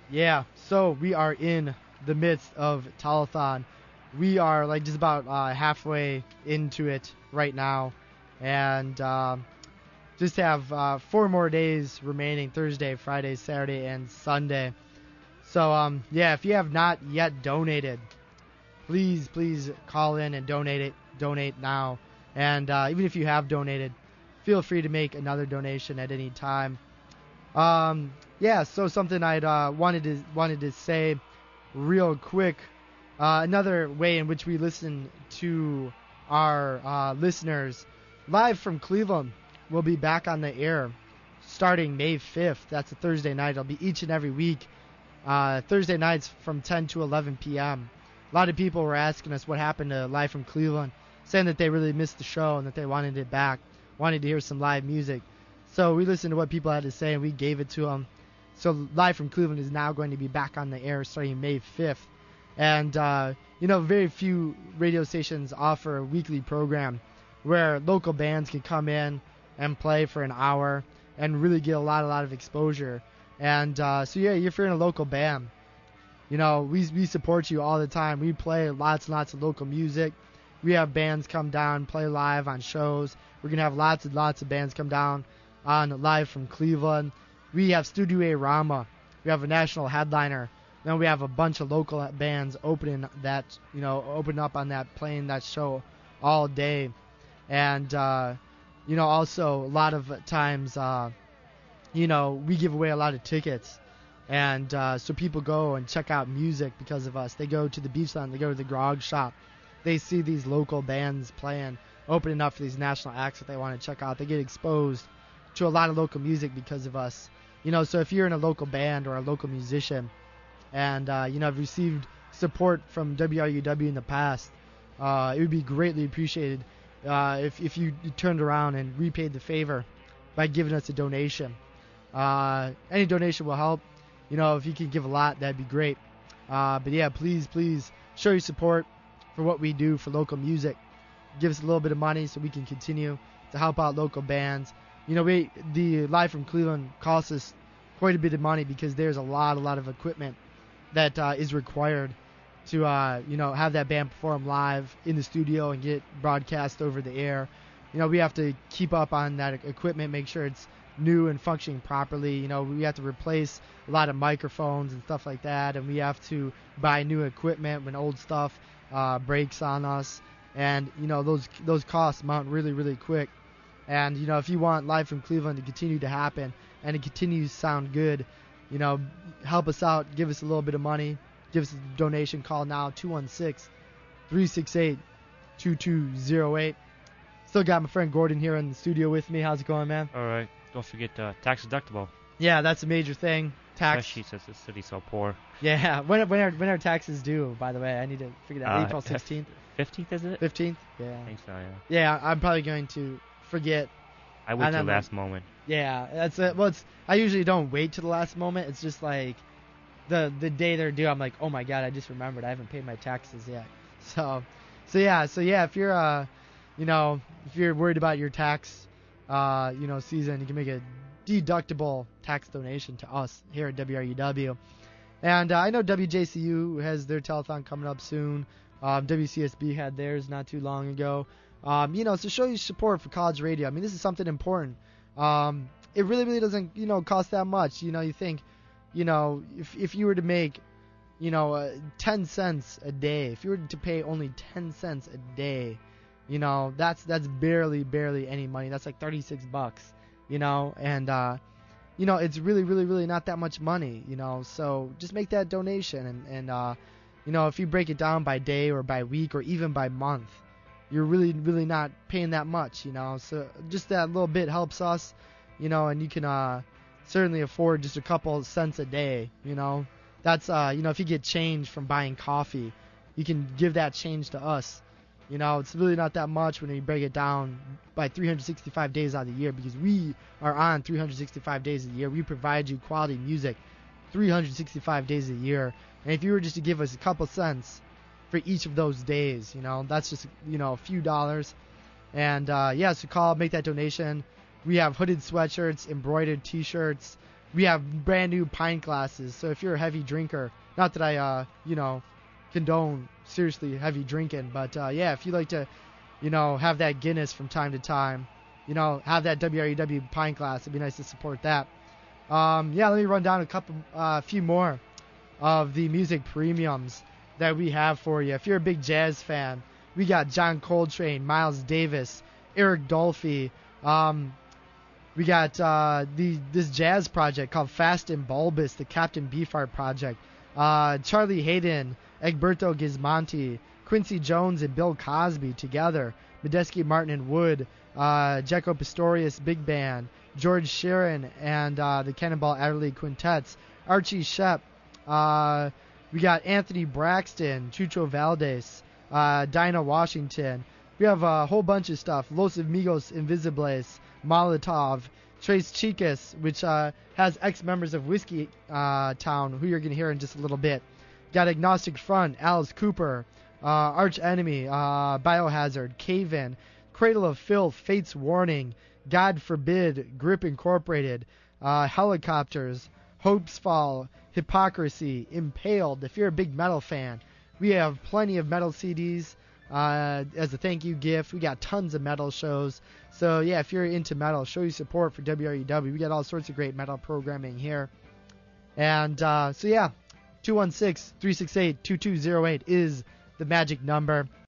Yeah, so we are in the midst of Telethon. We are like just about halfway into it right now, and just have 4 more days remaining: Thursday, Friday, Saturday, and Sunday. So yeah, if you have not yet donated, please call in and donate now. And even if you have donated, feel free to make another donation at any time. Yeah, so something I'd wanted to say real quick. Another way in which we listen to our listeners live from Cleveland will be back on the air starting May 5th. That's a Thursday night. It'll be each and every week. Thursday nights from 10 to 11 p.m. A lot of people were asking us what happened to Live from Cleveland, saying that they really missed the show and that they wanted it back, wanted to hear some live music. So we listened to what people had to say and we gave it to them. So Live from Cleveland is now going to be back on the air starting May 5th. And, very few radio stations offer a weekly program where local bands can come in and play for an hour and really get a lot of exposure. And so yeah, if you're in a local band, we support you all the time. We play lots and lots of local music. We have bands come down, play live on shows. We're going to have lots and lots of bands come down on Live from Cleveland. We have Studio A Rama. We have a national headliner. Then we have a bunch of local bands open up on that, playing that show all day. And, also a lot of times, we give away a lot of tickets. And so people go and check out music because of us. They go to the Beachland. They go to the Grog Shop. They see these local bands playing, opening up for these national acts that they want to check out. They get exposed to a lot of local music because of us. So if you're in a local band or a local musician and, have received support from WRUW in the past, it would be greatly appreciated if you turned around and repaid the favor by giving us a donation. Any donation will help. If you can give a lot, that'd be great. But yeah, please show your support for what we do for local music. Give us a little bit of money so we can continue to help out local bands. The Live from Cleveland costs us quite a bit of money because there's a lot of equipment that is required to have that band perform live in the studio and get broadcast over the air. We have to keep up on that equipment, make sure it's new and functioning properly. We have to replace a lot of microphones and stuff like that, and we have to buy new equipment when old stuff breaks on us. And those costs mount really quick. And if you want Live from Cleveland to continue to happen and to continue to sound good, help us out, give us a little bit of money, give us a donation. Call now, 216-368-2208. Still got my friend Gordon here in the studio with me. How's it going, man? All right. Don't forget tax deductible. Yeah, that's a major thing. Tax. Especially since the city's so poor. Yeah. When are taxes due, by the way? I need to figure that out. April 16th? 15th, isn't it? 15th? Yeah. I think so, yeah. Yeah, I'm probably going to forget. I wait till the last moment. Yeah, that's it. Well, I usually don't wait to the last moment. It's just like the day they're due, I'm like, oh my god, I just remembered I haven't paid my taxes yet. So yeah, if you're if you're worried about your tax season, you can make a deductible tax donation to us here at WRUW. And I know WJCU has their telethon coming up soon. WCSB had theirs not too long ago. So show your support for college radio. I mean, this is something important. It really doesn't, cost that much. You think, if you were to make, 10 cents a day, if you were to pay only 10 cents a day, that's barely any money. That's like $36, and, it's really not that much money, so just make that donation. And if you break it down by day or by week or even by month, you're really not paying that much, so just that little bit helps us, and you can certainly afford just a couple cents a day, that's if you get change from buying coffee, you can give that change to us. It's really not that much when you break it down by 365 days out of the year, because we are on 365 days of the year. We provide you quality music 365 days a year. And if you were just to give us a couple cents for each of those days, that's just, a few dollars. And, so call, make that donation. We have hooded sweatshirts, embroidered t-shirts. we have brand new pint glasses. So if you're a heavy drinker, not that I, condone seriously heavy drinking, but yeah, if you like to, have that Guinness from time to time, have that WREW pint glass, it'd be nice to support that. Yeah, let me run down a few more of the music premiums that we have for you. If you're a big jazz fan, we got John Coltrane, Miles Davis, Eric Dolphy. We got this jazz project called Fast and Bulbous, the Captain Beefheart project. Charlie Hayden, Egberto Gismonti, Quincy Jones and Bill Cosby together. Medeski, Martin and Wood, Jaco Pastorius Big Band, George Sheeran and the Cannonball Adderley Quintets. Archie Shepp. We got Anthony Braxton, Chucho Valdez, Dinah Washington. We have a whole bunch of stuff. Los Amigos Invisibles, Molotov, Tres Chicas, which has ex-members of Whiskey Town, who you're going to hear in just a little bit. Got Agnostic Front, Alice Cooper, Arch Enemy, Biohazard, Cave-In, Cradle of Filth, Fate's Warning, God Forbid, Grip Incorporated, Helicopters, Hopes Fall, Hypocrisy, Impaled. If you're a big metal fan, we have plenty of metal CDs as a thank you gift. We got tons of metal shows. So yeah, if you're into metal, show your support for WREW. We got all sorts of great metal programming here. And so yeah, 216-368-2208 is the magic number.